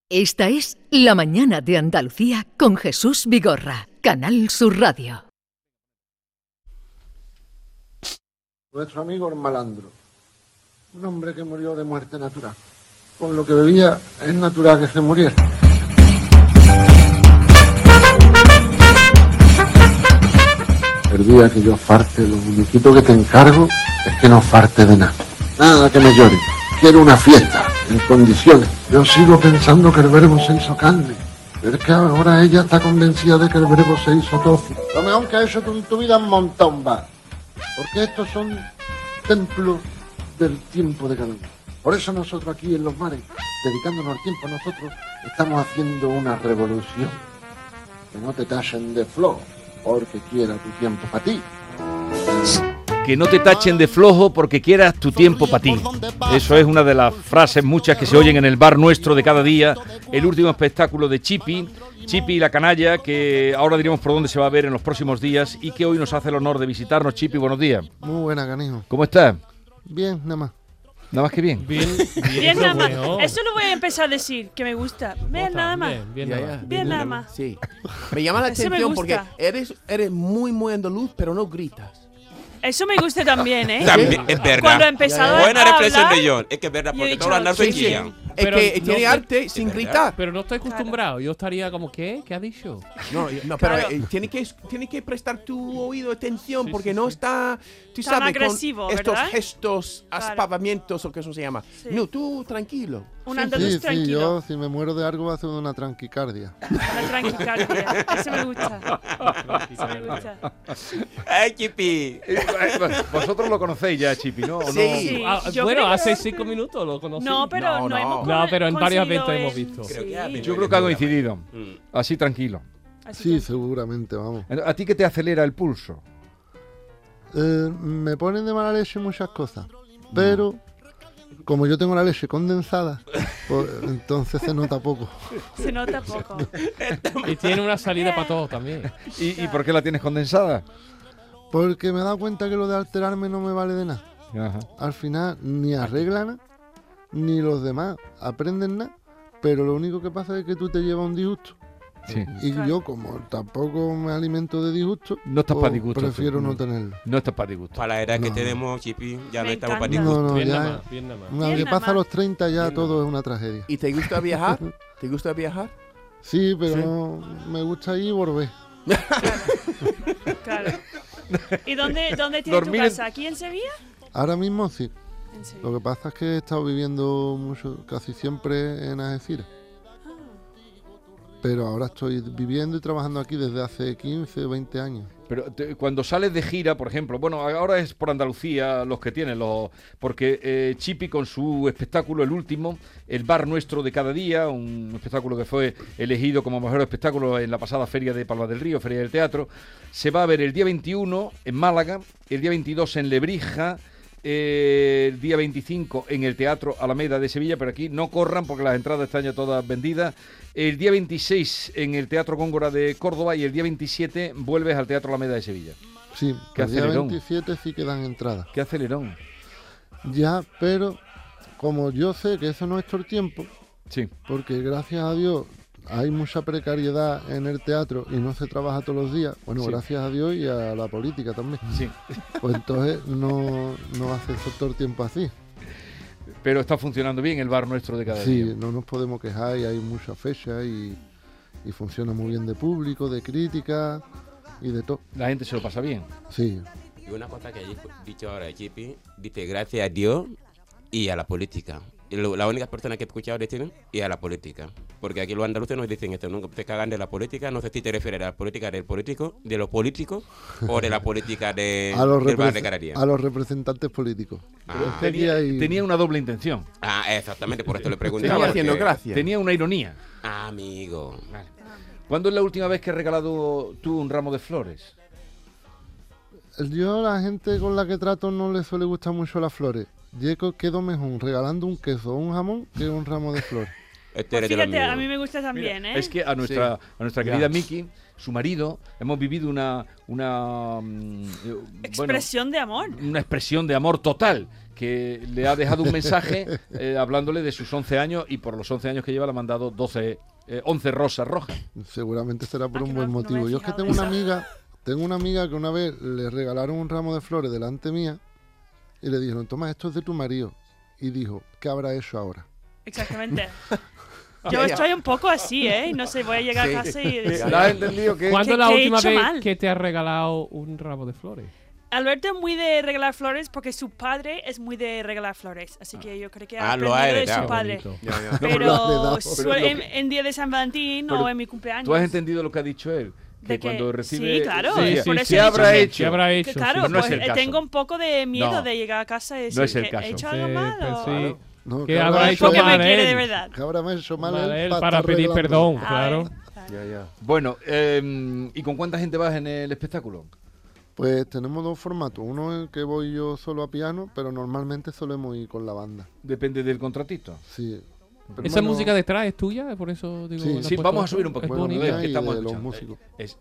Esta es La Mañana de Andalucía con Jesús Vigorra, Canal Sur Radio. Nuestro amigo el malandro, un hombre que murió de muerte natural. Con lo que bebía es natural que se muriera. El día que yo farte, lo único que te encargo es que no farte de nada. Nada que me llore. Quiero una fiesta, en condiciones. Yo sigo pensando que el verbo se hizo carne. Pero es que ahora ella está convencida de que el verbo se hizo tofu. Lo mejor que has hecho tú en tu vida es montar un bar. Porque estos son templos del tiempo de cada uno. Por eso nosotros aquí en los mares, dedicándonos al tiempo, nosotros estamos haciendo una revolución. Que no te tachen de flojo, porque quiera tu tiempo para ti. Que no te tachen de flojo porque quieras tu tiempo para ti. Eso es una de las frases muchas que se oyen en el bar nuestro de cada día. El último espectáculo de Chipi y la canalla, que ahora diremos por dónde se va a ver en los próximos días y que hoy nos hace el honor de visitarnos. Chipi, buenos días. Muy buena, canijo. ¿Cómo estás? Bien, nada más. Nada más que bien. Bien nada más. Eso lo voy a empezar a decir, que me gusta. Bien nada más. Bien nada más. Sí. Me llama la atención porque eres muy andaluz, pero no gritas. Eso me gusta también, ¿eh? También, es verdad. Cuando he empezado Buena a reflexión hablar, de John. Es que es verdad, yo he porque dicho, todos los andaluces sí. guían. Es Pero que no tiene sé- arte sin verdad. gritar. Pero no estoy acostumbrado. Yo estaría como, ¿qué? ¿Qué ha dicho? No, Claro. pero tienes que prestar tu oído atención Sí, porque sí, no sí. está, tú Tan sabes, agresivo, con estos ¿verdad? gestos, Claro. aspavamientos o que eso se llama. Sí. No, tú tranquilo. un andaluz tranquilo. yo si me muero de algo va a ser una tranquicardia. Una tranquicardia. Eso me gusta. Eso me gusta. ¡Ay, Chipi! Vosotros lo conocéis ya, Chipi, ¿no? ¿O no? Sí. Ah, yo bueno, creo que- hace 5 minutos lo conocí. No, pero no hemos No, pero en varias coincidido veces hemos en- visto. Creo que ha Sí. venido. Yo creo que ha coincidido. Así tranquilo. Así Sí, que- seguramente, vamos. ¿A ti qué te acelera el pulso? Me ponen de mala leche muchas cosas, pero como yo tengo la leche condensada, pues entonces se nota poco. Se nota poco. Y tiene una salida para todo también. ¿Y por qué la tienes condensada? Porque me he dado cuenta que lo de alterarme no me vale de nada. Ajá. Al final ni arreglan ni los demás aprenden nada, pero lo único que pasa es que tú te llevas un disgusto. Sí. Y Claro. yo, como tampoco me alimento de disgusto, No estás pues pa' disgusto, prefiero tú. no tenerlo. No estás para disgusto. Para la edad que No. tenemos, Chipi, ya no Me estamos para encanta. disgusto. No, Bien ya, nada más, bien nada más. una vez Bien que nada pasa más. los 30 ya Bien todo es una tragedia. ¿Y te gusta viajar? ¿Te gusta viajar? Sí, pero Sí. no, me gusta ir y volver. Claro. ¿Y dónde tienes tu Dormir en- casa? ¿Aquí en Sevilla? Ahora mismo sí. En Lo Sevilla. que pasa es que he estado viviendo mucho, casi siempre en Algeciras. Pero ahora estoy viviendo y trabajando aquí desde hace 15, 20 años. Pero cuando sales de gira, por ejemplo, bueno, ahora es por Andalucía los que tienen, porque Chipi con su espectáculo, el último, el bar nuestro de cada día, un espectáculo que fue elegido como mejor espectáculo en la pasada Feria de Palma del Río, Feria del Teatro, se va a ver el día 21 en Málaga, el día 22 en Lebrija, el día 25 en el Teatro Alameda de Sevilla, pero aquí no corran porque las entradas están ya todas vendidas. El día 26 en el Teatro Góngora de Córdoba y el día 27 vuelves al Teatro Alameda de Sevilla. Sí, Qué el día acelerón. 27 sí quedan entradas. ¡Qué acelerón! Ya, pero como yo sé que eso no es todo el tiempo, Sí. porque gracias a Dios hay mucha precariedad en el teatro y no se trabaja todos los días, bueno, Sí. gracias a Dios y a la política también, Sí, pues entonces no hace eso todo el tiempo así. pero está funcionando bien el bar nuestro de cada Sí, día. no nos podemos quejar y hay muchas fechas y funciona muy bien de público, de crítica y de todo. La gente se lo pasa bien. Sí, Y una cosa que he dicho ahora, Chipi, dice gracias a Dios y a la política. Y la única persona que he escuchado decir y a la política. Porque aquí los andaluces nos dicen esto, nunca te cagan de la política, no sé si te refieres a la política del político, de los políticos, o de la política del bar de cada día. a los representantes políticos. Pero es que aquí hay- Tenía una doble intención. Ah, exactamente, por esto le preguntaba. Estaba porque- haciendo gracia. Tenía una ironía. Amigo. ¿Cuándo es la última vez que has regalado tú un ramo de flores? Yo a la gente con la que trato no le suele gustar mucho las flores. Yo quedo mejor regalando un queso o un jamón que un ramo de flores. Fíjate, a mí me gusta también, Mira, ¿eh? es que a nuestra querida Miki, su marido, hemos vivido una expresión de amor. Una expresión de amor total, que le ha dejado un mensaje hablándole de sus 11 años, y por los 11 años que lleva le ha mandado 11 rosas rojas. Seguramente será por un buen motivo. Yo es que tengo una amiga que una vez le regalaron un ramo de flores delante mía y le dijeron, toma, esto es de tu marido. Y dijo, ¿qué habrá hecho ahora? Exactamente. Yo estoy un poco así, ¿eh? No sé, voy a llegar a casa y decir... ¿Has entendido que...? ¿Cuándo es la última vez mal? que te ha regalado un ramo de flores? Alberto es muy de regalar flores porque su padre es muy de regalar flores. Así que yo creo que ha lo ha aprendido de heredado. su padre. Ya. Pero en día de San Valentín o en mi cumpleaños. ¿Tú has entendido lo que ha dicho él? Que cuando recibe... Sí, claro. Sí, por sí, eso ¿Qué he dicho habrá que- hecho? ¿Qué habrá que hecho? claro, Pues no es pues el caso. tengo un poco de miedo No. de llegar a casa y decir No es el que caso. he hecho algo mal. Pues o- sí. No, ¿Qué habrá hecho Porque me mal quiere de él? verdad. ¿Qué habrá hecho mal Mal él él para para estar pedir regalando? perdón, claro. Bueno, ¿y con cuánta gente vas en el espectáculo? Pues tenemos dos formatos. Uno en el que voy yo solo a piano, pero normalmente solemos ir con la banda. Depende del contratito. Sí. Pero ¿Esa bueno, música detrás es tuya? Por eso digo... Sí, ¿la has Sí, puesto vamos a eso? subir un Es poquito. Bueno, bonita. mía que y estamos de los escuchando. músicos.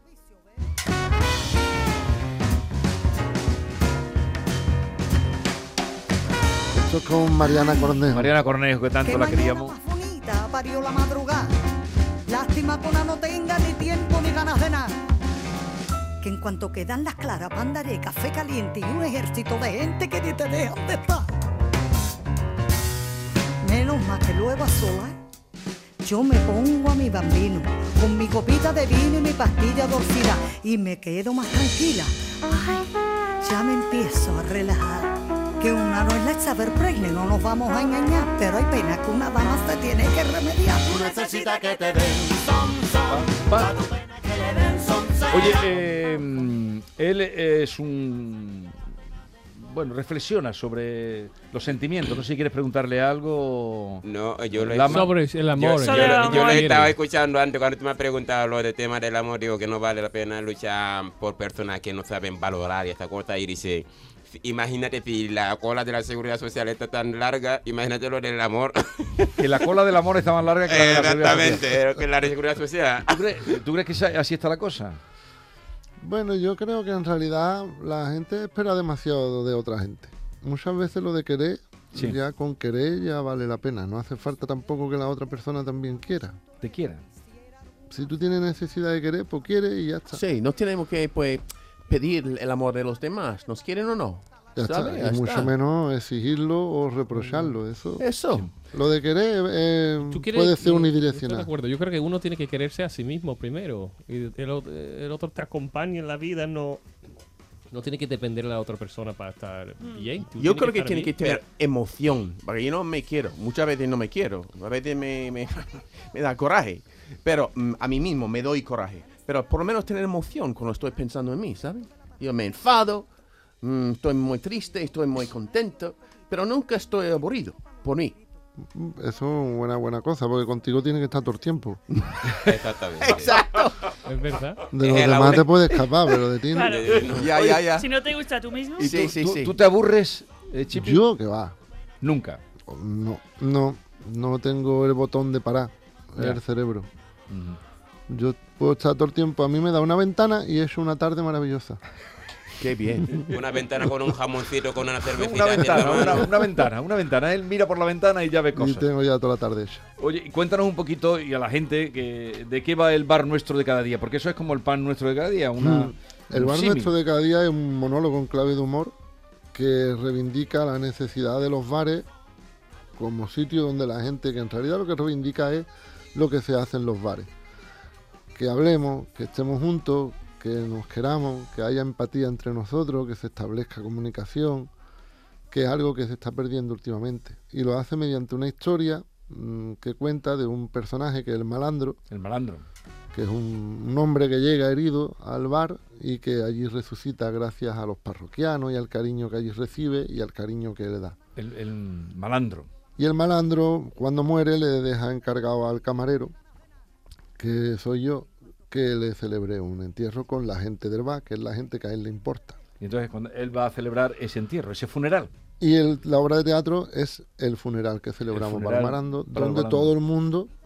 Esto es con Mariana Cornejo. Mariana Cornejo, que tanto la queríamos. Más bonita parió la madrugada. Lástima que una no tenga ni tiempo ni ganas de nada. Que en cuanto quedan las claras, pan daré café caliente y un ejército de gente que ni te dejan de estar. Menos mal que luego a solas yo me pongo a mi bambino con mi copita de vino y mi pastilla dorcida y me quedo más tranquila. Ay, ya me empiezo a relajar. Que una no es la Xavier Presley, no nos vamos a engañar, pero hay pena que una dama se tiene que remediar. Tú necesitas que te den Oye, él es un... Bueno, reflexiona sobre los sentimientos. No sé si quieres preguntarle algo. No, yo lo he Lama. Sobre el amor. Sobre el amor. Yo lo estaba escuchando antes cuando tú me has preguntado lo del tema del amor. Digo que no vale la pena luchar por personas que no saben valorar y esta cosa. Y dice, imagínate si la cola de la seguridad social está tan larga, imagínate lo del amor. Que la cola del amor está más larga que la de la seguridad social. Exactamente, que la de seguridad social. ¿Tú crees que así está la cosa? Bueno, yo creo que en realidad la gente espera demasiado de otra gente. Muchas veces lo de querer, Sí. ya con querer ya vale la pena. No hace falta tampoco que la otra persona también quiera. Te quiera. Si tú tienes necesidad de querer, pues quieres y ya está. Sí, no tenemos que pues pedir el amor de los demás. ¿Nos quieren o no? Ya está. ¿Sabe? Ya Y mucho está. menos exigirlo o reprocharlo. Eso. Eso. Lo de querer ¿Tú quieres- puede ser Estoy de unidireccional. acuerdo. Yo creo que uno tiene que quererse a sí mismo primero. Y el otro te acompaña en la vida. No tiene que depender de la otra persona para estar bien. Tú Yo tienes creo que estar tiene que bien. tener emoción, porque yo no me quiero, muchas veces no me quiero, a veces me da coraje, pero a mí mismo me doy coraje, pero por lo menos tener emoción cuando estoy pensando en mí, ¿sabes? Yo me enfado, estoy muy triste, estoy muy contento, pero nunca estoy aburrido por mí. Eso es una buena cosa, porque contigo tiene que estar todo el tiempo. Exactamente. Exacto. Es verdad. De los Es la demás única- te puedes escapar, pero de ti no. Claro. Ya. Si no te gusta tú mismo. Y sí, sí, sí. ¿Tú te aburres, Chipi? Yo, que va. Nunca. No tengo el botón de parar, Ya. el cerebro. Yo puedo estar todo el tiempo, a mí me da una ventana y he hecho una tarde maravillosa. Qué bien. Una ventana con un jamoncito, con una cervecita. Una ventana, en la mano. una ventana. Él mira por la ventana y ya ve Y cosas. tengo ya toda la tarde hecha. Oye, y cuéntanos un poquito y a la gente de qué va el bar nuestro de cada día, porque eso es como el pan nuestro de cada día. El un bar símil. nuestro de cada día es un monólogo en clave de humor que reivindica la necesidad de los bares como sitio donde la gente, que en realidad lo que reivindica es lo que se hace en los bares. Que hablemos, que estemos juntos, que nos queramos, que haya empatía entre nosotros, que se establezca comunicación, que es algo que se está perdiendo últimamente. Y lo hace mediante una historia que cuenta de un personaje que es el malandro, El malandro. que es un hombre que llega herido al bar y que allí resucita gracias a los parroquianos y al cariño que allí recibe y al cariño que le da. El malandro. Y el malandro, cuando muere, le deja encargado al camarero, que soy yo, que le celebre un entierro con la gente del bar, que es la gente que a él le importa. Y entonces cuando él va a celebrar ese entierro, ese funeral. Y la obra de teatro es el funeral que celebramos funeral Barmarando, para donde Barmarando. todo el mundo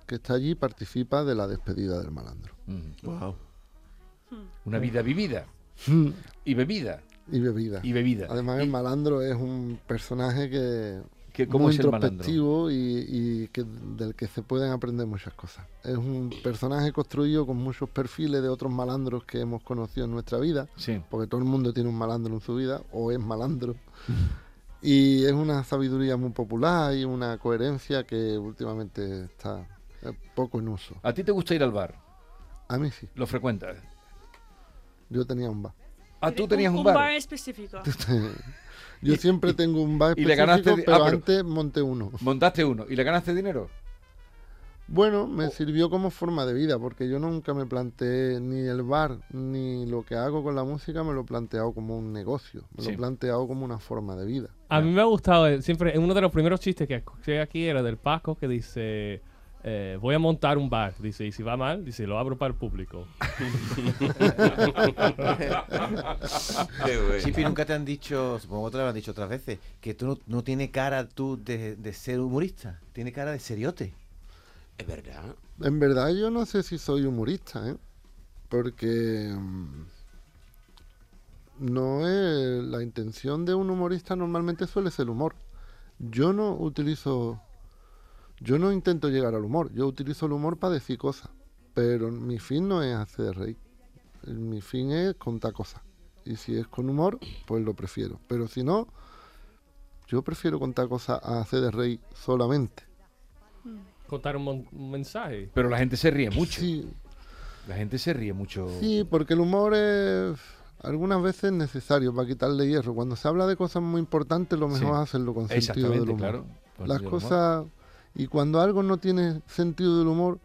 que está allí participa de la despedida del malandro. Wow. Una vida vivida y bebida. Y bebida. Y bebida. Además, el malandro es un personaje ¿Cómo muy es el malandro? introspectivo y del que se pueden aprender muchas cosas. Es un personaje construido con muchos perfiles de otros malandros que hemos conocido en nuestra vida, Sí. porque todo el mundo tiene un malandro en su vida, o es malandro. Y es una sabiduría muy popular y una coherencia que últimamente está poco en uso. ¿A ti te gusta ir al bar? A mí sí. ¿Lo frecuentas? Yo tenía un bar. Ah, tú tenías un bar. Un bar específico. Yo siempre tengo un bar y le específico, ganaste- pero pero- antes monté uno. Montaste uno. ¿Y le ganaste dinero? Bueno, me sirvió como forma de vida, porque yo nunca me planteé ni el bar, ni lo que hago con la música, me lo he planteado como un negocio, me lo Sí. he planteado como una forma de vida. A mí me ha gustado, siempre, uno de los primeros chistes que escuché aquí era del Paco, que dice, voy a montar un bar, dice, y si va mal, dice, lo abro para el público. Qué bueno. Chipi, nunca te han dicho, supongo que te lo han dicho otras veces, que tú no tienes cara tú de ser humorista, tienes cara de seriote. Es verdad. En verdad yo no sé si soy humorista, porque no es la intención de un humorista, normalmente suele ser el humor. Yo no intento llegar al humor, yo utilizo el humor para decir cosas, pero mi fin no es hacer reír, mi fin es contar cosas. Y si es con humor, pues lo prefiero, pero si no, yo prefiero contar cosas a hacer de reír solamente. Contar un mensaje. Pero la gente se ríe mucho. Sí. La gente se ríe mucho. Sí, porque el humor es algunas veces necesario para quitarle hierro. Cuando se habla de cosas muy importantes, lo mejor Sí. es hacerlo con sentido del Exactamente, humor. claro. Con Las sentido del cosas... Y cuando algo no tiene sentido del humor,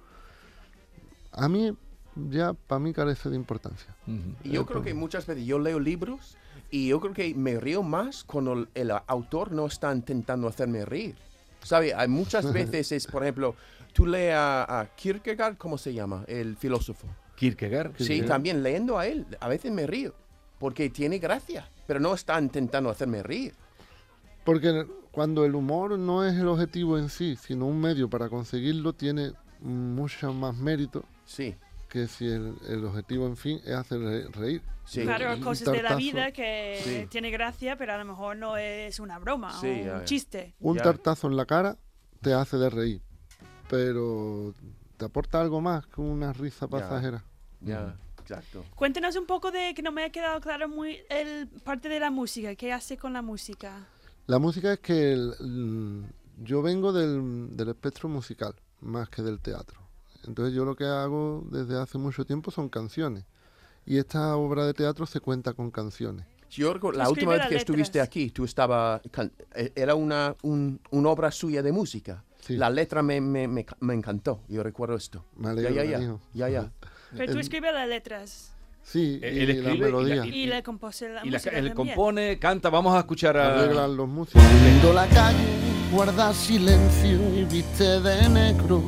a mí, ya para mí carece de importancia. Ujú. Y yo creo que muchas veces yo leo libros y yo creo que me río más cuando el autor no está intentando hacerme reír. ¿Sabe? Hay muchas veces es, por ejemplo, tú lees a Kierkegaard, ¿cómo se llama? El filósofo. Kierkegaard. Sí, también leyendo a él, a veces me río, porque tiene gracia, pero no está intentando hacerme reír. Porque cuando el humor no es el objetivo en sí, sino un medio para conseguirlo, tiene mucho más mérito Sí, que si el objetivo en fin es hacer reír. sí. Claro, Un cosas de la tartazo. vida que Sí. tiene gracia, pero a lo mejor no es una broma Sí, o ya, un ya. chiste. Un Ya. tartazo en la cara te hace de reír, pero te aporta algo más que una risa Ya. pasajera. Ya, exacto. Cuéntenos un poco de, que no me ha quedado claro muy, el parte de la música. ¿Qué hace con la música? La música es que yo vengo del espectro musical, más que del teatro. Entonces yo lo que hago desde hace mucho tiempo son canciones. Y esta obra de teatro se cuenta con canciones. Yo recuerdo, la Escribe última vez las que estuviste letras. aquí, tú estabas, era una obra suya de música. Sí. La letra me encantó, yo recuerdo esto. Me alegro, ya, hijo. ya. Pero tú escribes las letras Sí, Él y la escribe melodía. y le compone la Y música él también. compone, canta. Vamos a escuchar a... Arreglan los músicos. Cuando la calle guarda silencio y viste de negro,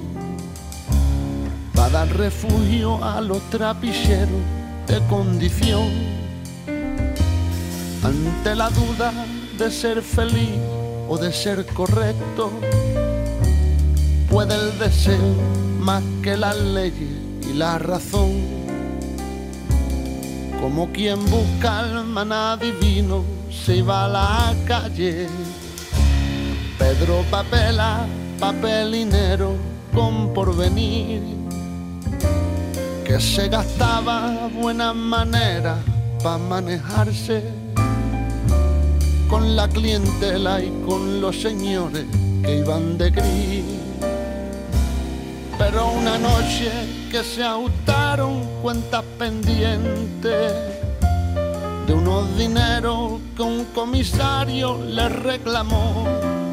para dar refugio a los trapicheros de condición. Ante la duda de ser feliz o de ser correcto, puede el deseo más que las leyes y la razón. Como quien busca el maná divino, se iba a la calle. Pedro papela, papelinero con porvenir, que se gastaba buenas maneras para manejarse con la clientela y con los señores que iban de gris. Pero una noche que se ajustaron cuentas pendientes de unos dineros que un comisario le reclamó.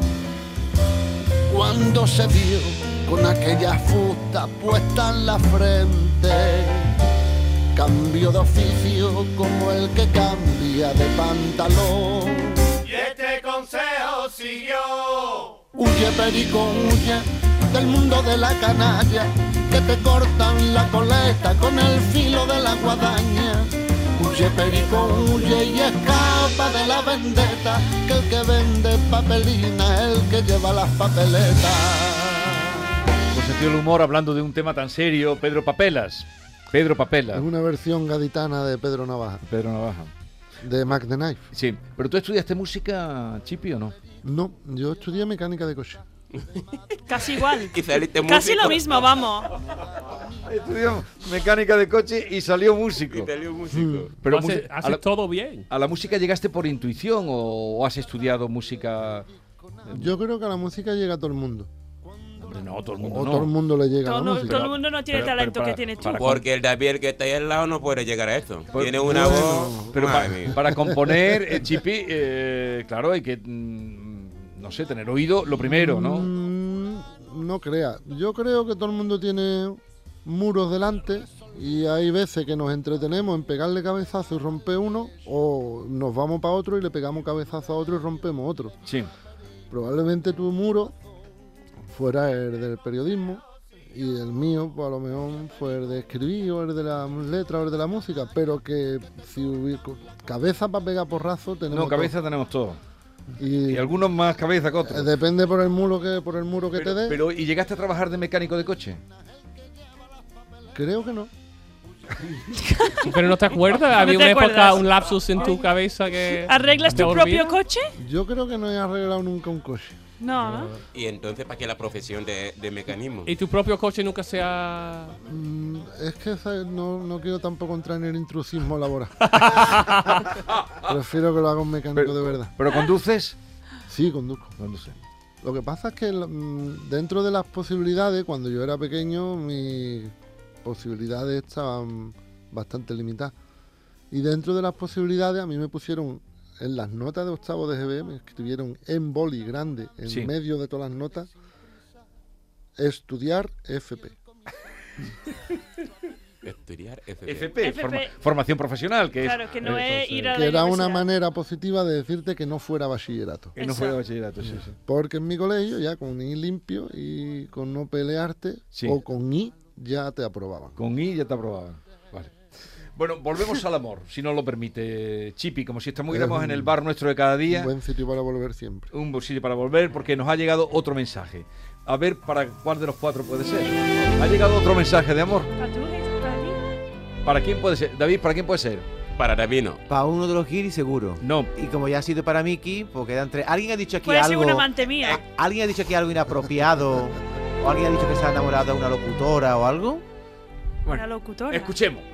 Cuando se vio con aquella fusta puesta en la frente, cambió de oficio como el que cambia de pantalón. Y este consejo siguió. Huye, perico, huye del mundo de la canalla, que te cortan la coleta con el filo de la guadaña. Huye, perico, huye y escapa de la vendetta, que el que vende papelina es el que lleva las papeletas. Pues sentido del humor hablando de un tema tan serio, Pedro Papelas. Pedro Papelas. Es una versión gaditana de Pedro Navaja. Pedro Navaja. De Mac the Knife. Sí, pero ¿tú estudiaste música, Chipi, o no? No, yo estudié mecánica de coche. Casi igual. Y saliste Casi músico. lo mismo, vamos. Estudió mecánica de coche y salió músico. Y salió músico. Pero haces todo bien. ¿A la música llegaste por intuición o has estudiado música? Yo creo que a la música llega a todo el mundo. Hombre, no, todo el mundo O no. todo el mundo le llega a la música. Todo el mundo no tiene el talento que tienes tú. Porque el David que está ahí al lado no puede llegar a esto. Pues, Tiene una voz. Pero Madre mía. para componer, Chipi, claro, hay que, no sé, tener oído lo primero, ¿no? No crea. Yo creo que todo el mundo tiene muros delante y hay veces que nos entretenemos en pegarle cabezazo y romper uno, o nos vamos para otro y le pegamos cabezazo a otro y rompemos otro. Sí. Probablemente tu muro fuera el del periodismo y el mío, pues a lo mejor fue el de escribir o el de las letras o el de la música, pero que si hubiera cabeza para pegar porrazo tenemos. No, cabeza todo. tenemos todo. Y algunos más cabeza que otros. Depende por el muro que te dé. Pero ¿y llegaste a trabajar de mecánico de coche? Creo que no. Pero no te acuerdas, había te una época, acuerdas? un lapsus en tu cabeza que... ¿Arreglas te tu olvida. propio coche? Yo creo que no he arreglado nunca un coche. No, ¿no? Y entonces, ¿para qué la profesión de mecanismo? ¿Y tu propio coche nunca se ha...? Es que ¿sabes? No quiero tampoco entrar en el intrusismo laboral. Prefiero que lo haga un mecánico de verdad. ¿Pero conduces? Sí, conduzco. Lo que pasa es que dentro de las posibilidades, cuando yo era pequeño, mis posibilidades estaban bastante limitadas. Y dentro de las posibilidades a mí me pusieron en las notas de octavo de GB, me escribieron en boli grande, en Sí. medio de todas las notas, estudiar FP. Estudiar FP. FP, formación profesional, que Claro, es... que no es ir a la Que era una universidad. manera positiva de decirte que no fuera bachillerato. Que no fuera bachillerato, sí. Porque en mi colegio ya con I limpio y con no pelearte, Sí. o con I ya te aprobaban. Con I ya te aprobaban. Vale. Bueno, volvemos al amor, si nos lo permite, Chipi, como si estuviéramos en el bar nuestro de cada día. Un buen sitio para volver siempre. Un buen sitio para volver, porque nos ha llegado otro mensaje. A ver, ¿para cuál de los cuatro puede ser? Ha llegado otro mensaje de amor. ¿Para tú? ¿Para mí? ¿Para quién puede ser? David, ¿para quién puede ser? Para David no. Para uno de los guiris seguro. No. Y como ya ha sido para Miki, pues quedan tres. ¿Alguien ha dicho aquí Puede ser algo? un amante mía. ¿Alguien ha dicho aquí algo inapropiado? ¿O alguien ha dicho que se ha enamorado de una locutora o algo? Una locutora. Escuchemos.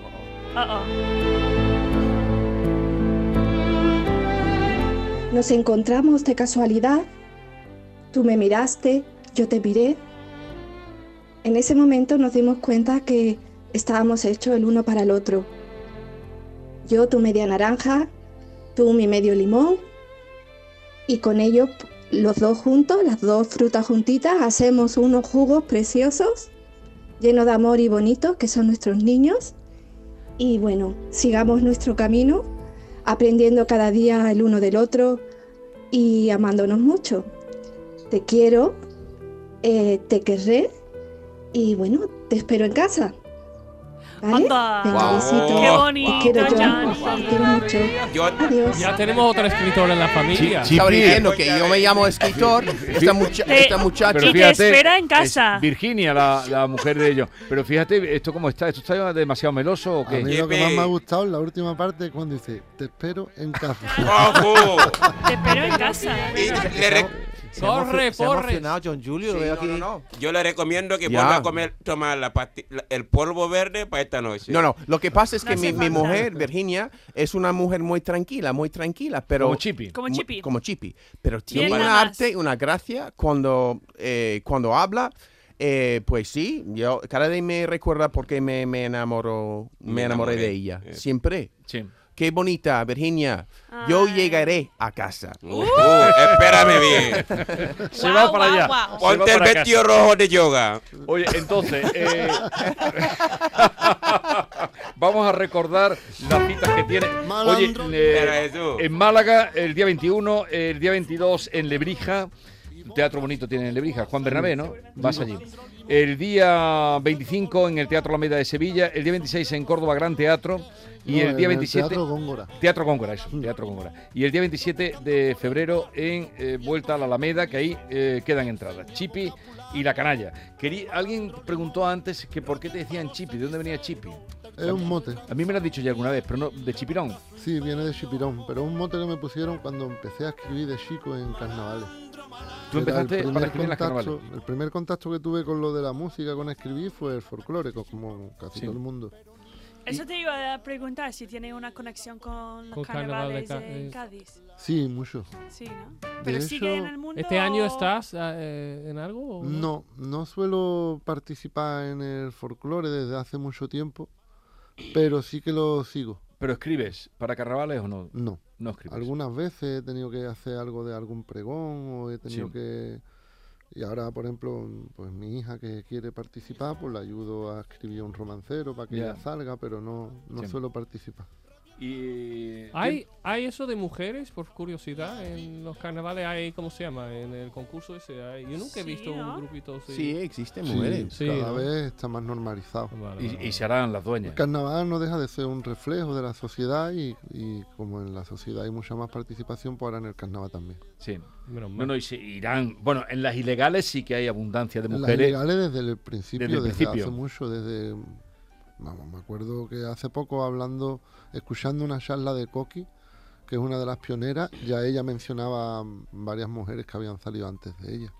Nos encontramos de casualidad. Tú me miraste, yo te miré. En ese momento nos dimos cuenta que estábamos hechos el uno para el otro. Yo tu media naranja, tú mi medio limón. Y con ello, los dos juntos, las dos frutas juntitas, hacemos unos jugos preciosos, llenos de amor y bonitos, que son nuestros niños. Y bueno, sigamos nuestro camino, aprendiendo cada día el uno del otro y amándonos mucho. Te quiero, te querré y bueno, te espero en casa. ¿Vale? Anda. Venga, besito. Qué bonito, Te quiero, Jan. Te quiero mucho. Adiós. Ya tenemos otra escritora en la familia. Estaba diciendo que yo me llamo escritor, esta muchacha... Pero Y te espera en casa. es Virginia, la mujer de ellos. Pero fíjate, ¿esto cómo está? ¿Esto está demasiado meloso o A qué? mí lo que más me ha gustado en la última parte es cuando dice, te espero en casa. Te espero en casa. Corre, Se ha corre. emocionado John Julio, lo veo aquí. Yo le recomiendo que Ya. vuelva a tomar el polvo verde para esta noche. No, lo que pasa es que No hace mi falta. mujer, Virginia, es una mujer muy tranquila, pero... Como Chipi. Como Chipi. Como Chipi. Pero tiene Bien, un nada más. arte y una gracia cuando habla. Pues sí, yo cada vez me recuerda porque me enamoré de ella. Siempre. Sí. Qué bonita, Virginia. Yo llegaré a casa. Espérame bien. Se va para allá. Guau. Ponte el vestido rojo de yoga. Oye, entonces, vamos a recordar las citas que tiene. Oye, Pero Jesús. en Málaga, el día 21, el día 22 en Lebrija. Un teatro bonito tiene en Lebrija. Juan Bernabé, ¿no? Vas allí. El día 25 en el Teatro Alameda de Sevilla. El día 26 en Córdoba, Gran Teatro. Y No, el día en 27... Teatro Góngora. Teatro Góngora, eso, Teatro Góngora. Y el día 27 de febrero en Vuelta a la Alameda, que ahí quedan entradas. Chipi, y la canalla. Alguien preguntó antes que por qué te decían Chipi, ¿de dónde venía Chipi? Es un mote. A mí me lo has dicho ya alguna vez, pero no, ¿de Chipirón? Sí, viene de Chipirón, pero es un mote que me pusieron cuando empecé a escribir de chico en carnavales. ¿Tú empezaste para escribir en las carnavales? El primer contacto que tuve con lo de la música, con escribir, fue el folclore, como casi todo el mundo. Eso te iba a preguntar, si tiene una conexión con los carnavales de Cádiz. Sí, mucho. Sí, ¿no? ¿Pero sigue en el mundo? ¿Este año estás en algo? No suelo participar en el folclore desde hace mucho tiempo, pero sí que lo sigo. ¿Pero escribes para carnavales o no? No escribes. Algunas veces he tenido que hacer algo de algún pregón o he tenido que... Y ahora, por ejemplo, pues mi hija que quiere participar, pues la ayudo a escribir un romancero para que ella salga, pero no suelo participar. Y ¿Hay eso de mujeres, por curiosidad, en los carnavales? ¿Hay, cómo se llama? En el concurso ese. Yo nunca he visto un grupito así. Sí, existen mujeres. Sí, cada vez está más normalizado. Y se harán las dueñas. El carnaval no deja de ser un reflejo de la sociedad y como en la sociedad hay mucha más participación, pues ahora en el carnaval también. Sí. Y se irán. Bueno, en las ilegales sí que hay abundancia de mujeres. En las ilegales desde el principio, desde hace mucho, me acuerdo que hace poco escuchando una charla de Coqui, que es una de las pioneras, ya ella mencionaba varias mujeres que habían salido antes de ella.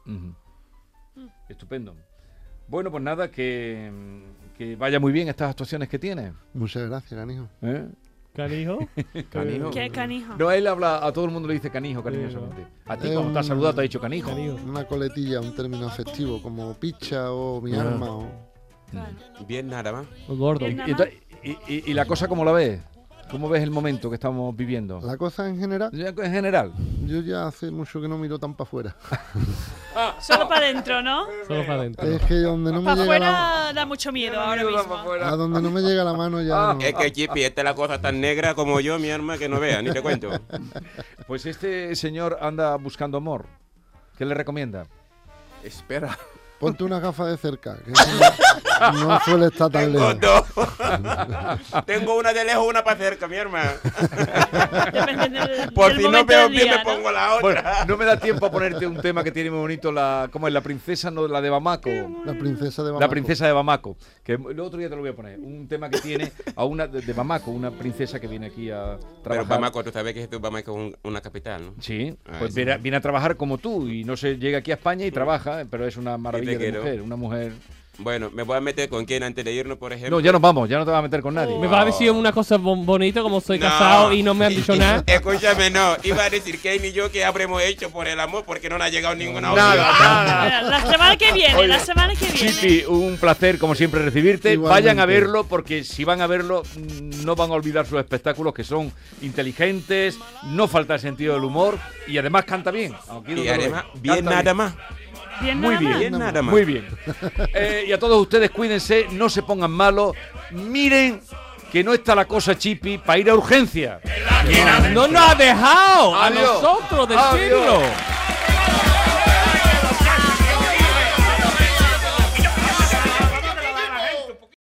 Estupendo. Bueno, pues nada, que vaya muy bien estas actuaciones que tiene. Muchas gracias, canijo. ¿Canijo? ¿Canijo? ¿Qué canijo? No, él habla, a todo el mundo le dice canijo, cariñosamente. A ti cuando te has saludado te ha dicho canijo. Una coletilla, un término afectivo, como picha o mi arma o... Bien nada más. Gordo. ¿Y la cosa cómo la ves? ¿Cómo ves el momento que estamos viviendo? ¿La cosa en general? En general. Yo ya hace mucho que no miro tan para afuera. Solo para adentro, ¿no? Solo para adentro. Es que donde no me para llega afuera da mucho miedo ahora mismo. A donde no me llega la mano ya no. Es que Chipi, esta es la cosa tan negra como yo, mi arma, que no vea, ni te cuento. Pues este señor anda buscando amor. ¿Qué le recomienda? Espera. Ponte una gafa de cerca, que no suele estar tan lejos. Tengo una de lejos, una para cerca, mi hermano. Por si no veo bien, me pongo la otra. Bueno, no me da tiempo a ponerte un tema que tiene muy bonito, ¿cómo es? La princesa, no, la de Bamako. La princesa de Bamako. La princesa de Bamako. Que el otro día te lo voy a poner. Un tema que tiene a una de Bamako, una princesa que viene aquí a trabajar. Pero Bamako, tú sabes que Bamako es una capital, ¿no? Sí, pues viene a trabajar como tú y no se llega aquí a España y trabaja, pero es una maravilla de mujer, una mujer. Bueno, me voy a meter con quién antes de irnos, por ejemplo. No, ya nos vamos, ya no te vas a meter con nadie. Me va a decir una cosa bonita como soy casado y no me han dicho nada. Escúchame, no. Iba a decir Kane y yo que habremos hecho por el amor porque no nos ha llegado ninguna otra. Nada. La semana que viene, oye, la semana que viene. Chipi, un placer como siempre recibirte. Igualmente. Vayan a verlo porque si van a verlo no van a olvidar sus espectáculos que son inteligentes, no falta el sentido del humor y además canta bien. Y además, bien nada más. Muy bien. Y a todos ustedes cuídense, no se pongan malos, miren que no está la cosa, Chipi, para ir a urgencia. No nos ha dejado a nosotros decirlo.